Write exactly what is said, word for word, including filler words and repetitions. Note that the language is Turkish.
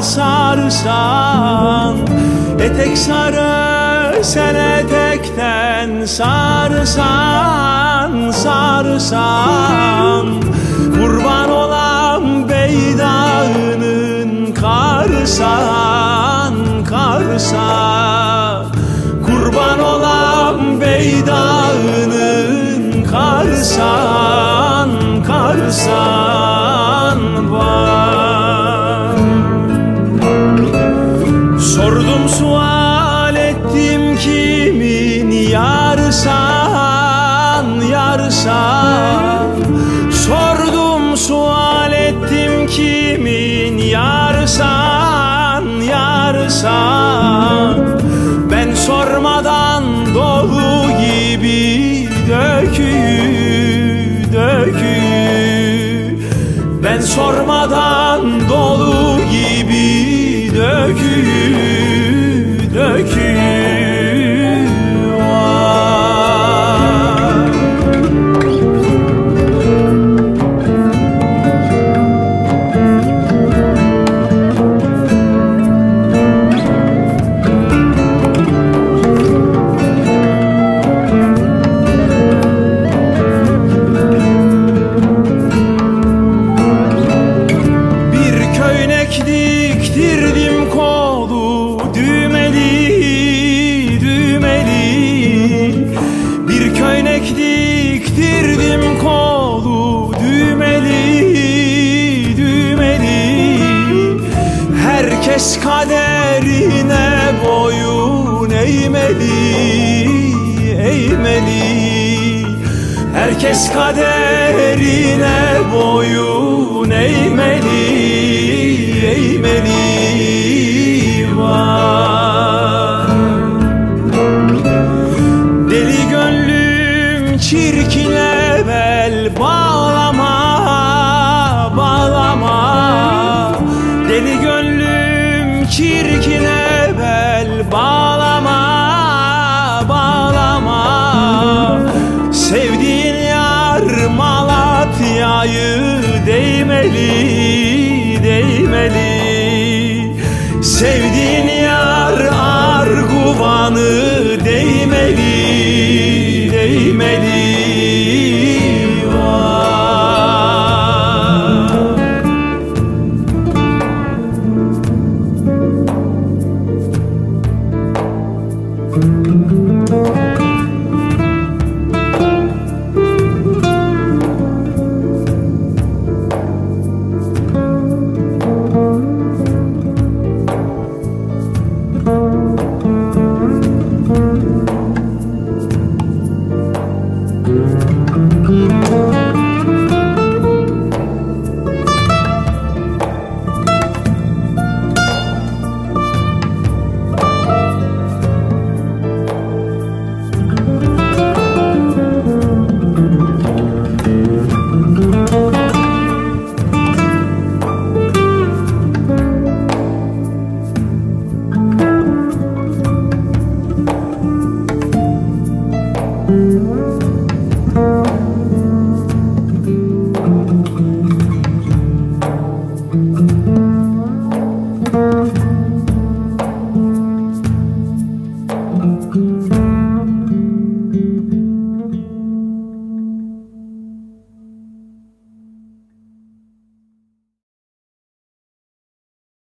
sarsan, etek sarı sen etekten sarsan, sarsan, kurban olan beydağının karsan, karsan, kurban olan beydağının karsan, karsan var. Sordum sual ettim kimin yarsan, yarsan, sordum sual ettim kimin yarsan, yarsan, ben sormadan dolu gibi döküyü, döküyü, ben sormadan dolu gibi döküyü, döküyü var. Diktirdim kolu düğmeli, düğmeli, bir köynek diktirdim kolu düğmeli, düğmeli, herkes kaderine boyun eğmeli, eğmeli, herkes kaderine boyun eğmeli, eğmeli var. Deli gönlüm çirkine bel bağlama, bağlama, deli gönlüm çirkine bel bağlama, bağlama, sevdiğin yar Malatya'yı değmeli, değmeli, sevdiğin